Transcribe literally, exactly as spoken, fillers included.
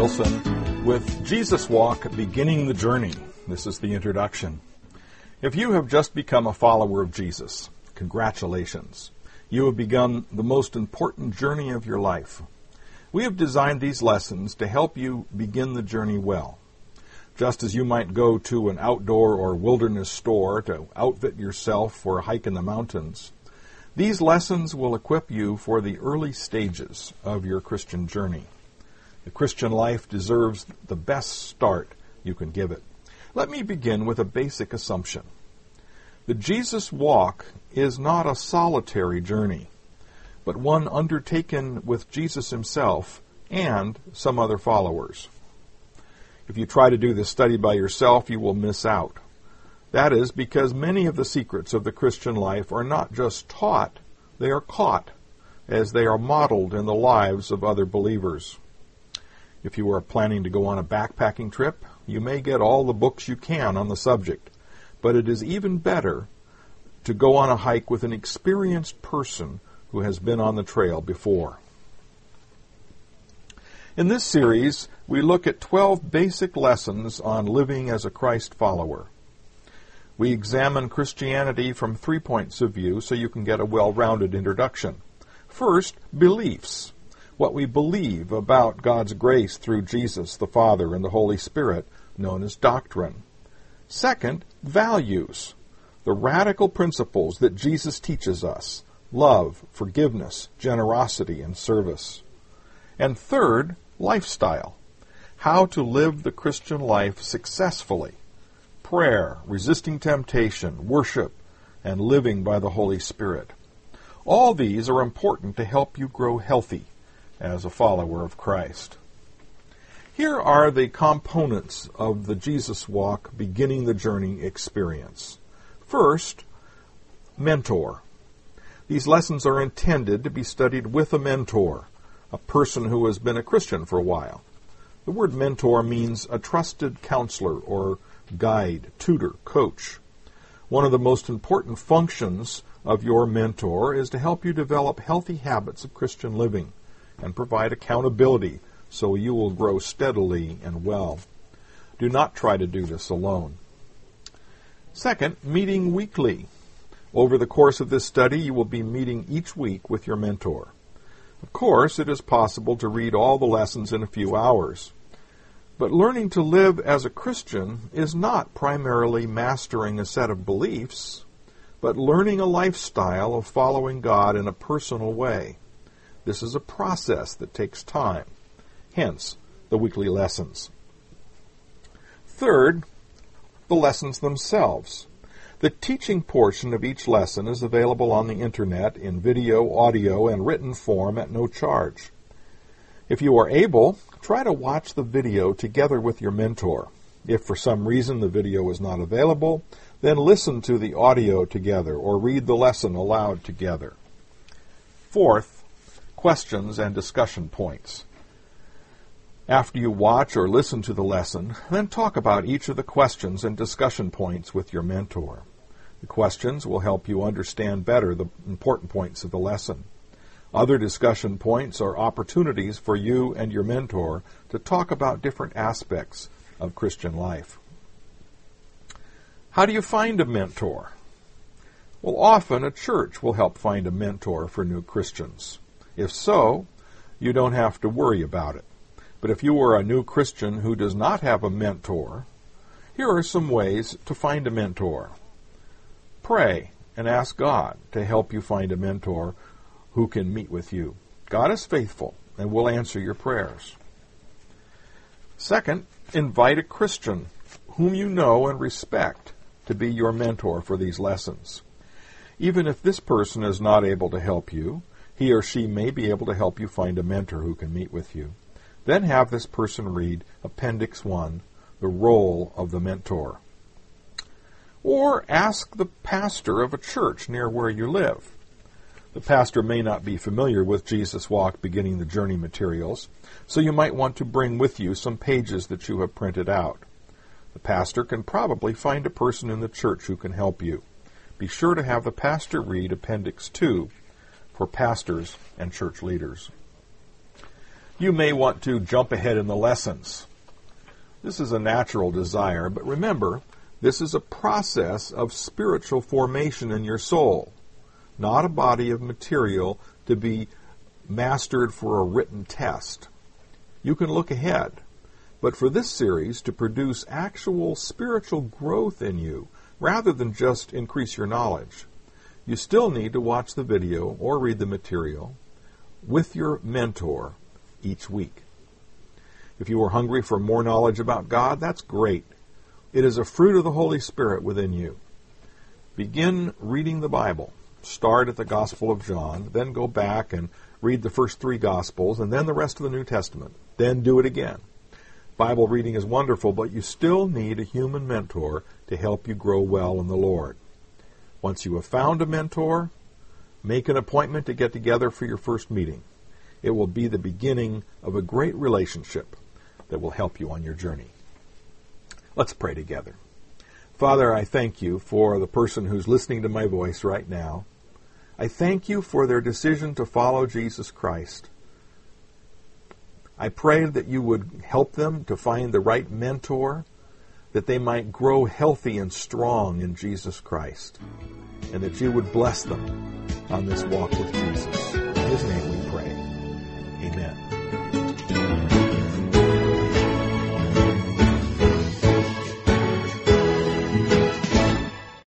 Wilson with Jesus Walk, Beginning the Journey. This is the introduction. If you have just become a follower of Jesus, congratulations. You have begun the most important journey of your life. We have designed these lessons to help you begin the journey well. Just as you might go to an outdoor or wilderness store to outfit yourself for a hike in the mountains, these lessons will equip you for the early stages of your Christian journey. The Christian life deserves the best start you can give it. Let me begin with a basic assumption. The Jesus Walk is not a solitary journey, but one undertaken with Jesus himself and some other followers. If you try to do this study by yourself, you will miss out. That is because many of the secrets of the Christian life are not just taught, they are caught, as they are modeled in the lives of other believers. If you are planning to go on a backpacking trip, you may get all the books you can on the subject, but it is even better to go on a hike with an experienced person who has been on the trail before. In this series, we look at twelve basic lessons on living as a Christ follower. We examine Christianity from three points of view so you can get a well-rounded introduction. First, beliefs. What we believe about God's grace through Jesus, the Father, and the Holy Spirit, known as doctrine. Second, values. The radical principles that Jesus teaches us: love, forgiveness, generosity, and service. And third, lifestyle. How to live the Christian life successfully. Prayer, resisting temptation, worship, and living by the Holy Spirit. All these are important to help you grow healthy as a follower of Christ. Here are the components of the Jesus Walk, Beginning the Journey experience. First, mentor. These lessons are intended to be studied with a mentor, a person who has been a Christian for a while. The word mentor means a trusted counselor or guide, tutor, coach. One of the most important functions of your mentor is to help you develop healthy habits of Christian living and provide accountability so you will grow steadily and well. Do not try to do this alone. Second, meeting weekly. Over the course of this study, you will be meeting each week with your mentor. Of course, it is possible to read all the lessons in a few hours. But learning to live as a Christian is not primarily mastering a set of beliefs, but learning a lifestyle of following God in a personal way. This is a process that takes time, hence the weekly lessons. Third, the lessons themselves. The teaching portion of each lesson is available on the Internet in video, audio, and written form at no charge. If you are able, try to watch the video together with your mentor. If for some reason the video is not available, then listen to the audio together or read the lesson aloud together. Fourth, questions and discussion points. After you watch or listen to the lesson, then talk about each of the questions and discussion points with your mentor. The questions will help you understand better the important points of the lesson. Other discussion points are opportunities for you and your mentor to talk about different aspects of Christian life. How do you find a mentor? Well, often a church will help find a mentor for new Christians. If so, you don't have to worry about it. But if you are a new Christian who does not have a mentor, here are some ways to find a mentor. Pray and ask God to help you find a mentor who can meet with you. God is faithful and will answer your prayers. Second, invite a Christian whom you know and respect to be your mentor for these lessons. Even if this person is not able to help you, he or she may be able to help you find a mentor who can meet with you. Then have this person read Appendix one, the role of the mentor. Or ask the pastor of a church near where you live. The pastor may not be familiar with Jesus Walk, Beginning the Journey materials, so you might want to bring with you some pages that you have printed out. The pastor can probably find a person in the church who can help you. Be sure to have the pastor read Appendix two for pastors and church leaders. You may want to jump ahead in the lessons. This is a natural desire, but remember, this is a process of spiritual formation in your soul, not a body of material to be mastered for a written test. You can look ahead, but for this series to produce actual spiritual growth in you, rather than just increase your knowledge, you still need to watch the video or read the material with your mentor each week. If you are hungry for more knowledge about God, that's great. It is a fruit of the Holy Spirit within you. Begin reading the Bible. Start at the Gospel of John, then go back and read the first three Gospels, and then the rest of the New Testament. Then do it again. Bible reading is wonderful, but you still need a human mentor to help you grow well in the Lord. Once you have found a mentor, make an appointment to get together for your first meeting. It will be the beginning of a great relationship that will help you on your journey. Let's pray together. Father, I thank you for the person who's listening to my voice right now. I thank you for their decision to follow Jesus Christ. I pray that you would help them to find the right mentor, that they might grow healthy and strong in Jesus Christ, and that you would bless them on this walk with Jesus. In his name